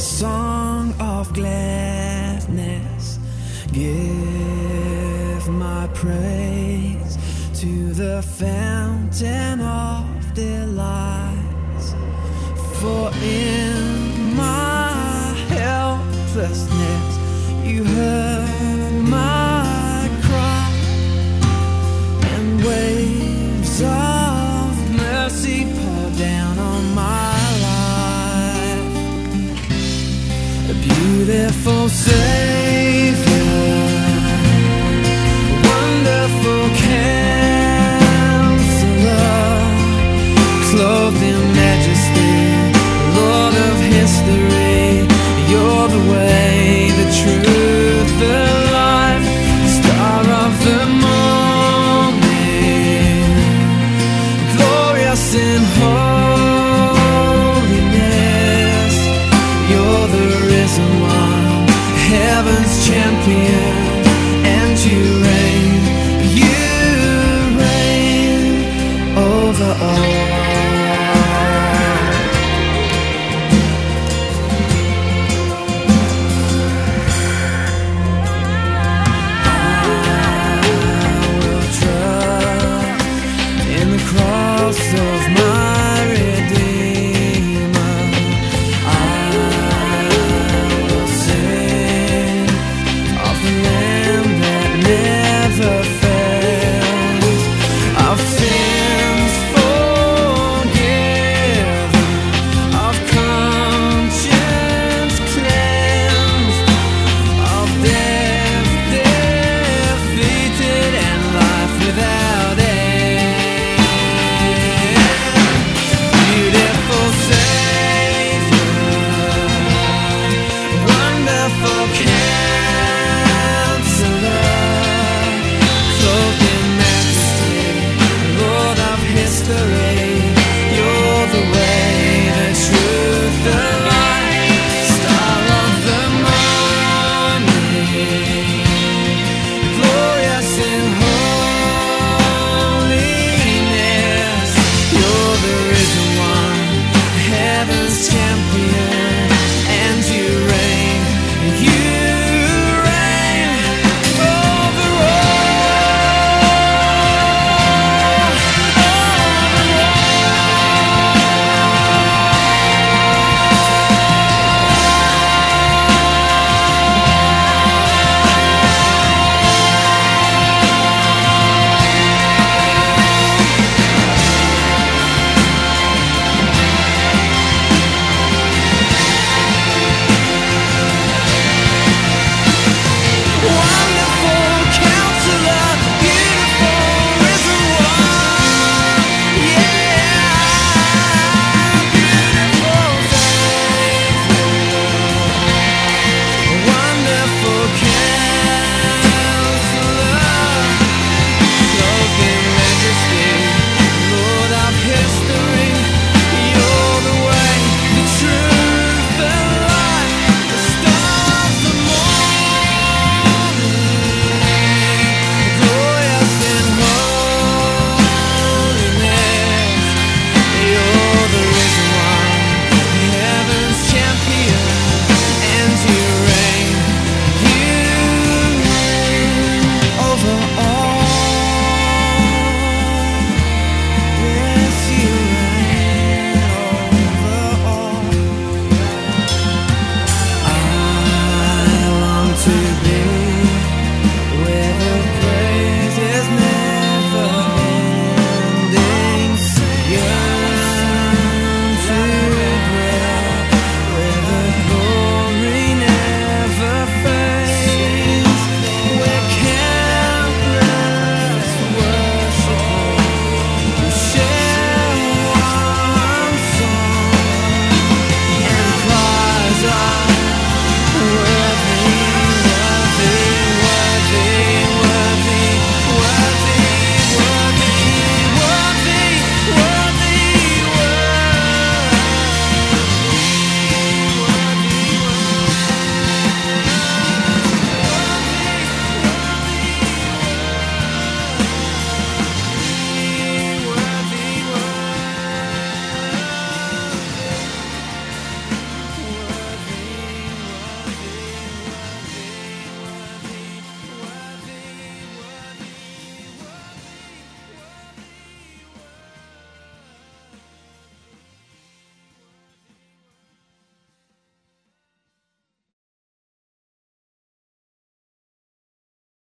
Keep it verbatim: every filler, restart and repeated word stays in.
song of gladness, give my praise to the fountain of delights. For in my helplessness you heard my cry, and waves of mercy pour down on my life. A beautiful Savior, wonderful Counselor, clothed in majesty, Lord of history. You're the way, the truth, the life, star of the morning, glorious in holiness. You're the risen one, heaven's champion, and you reign, you reign over all.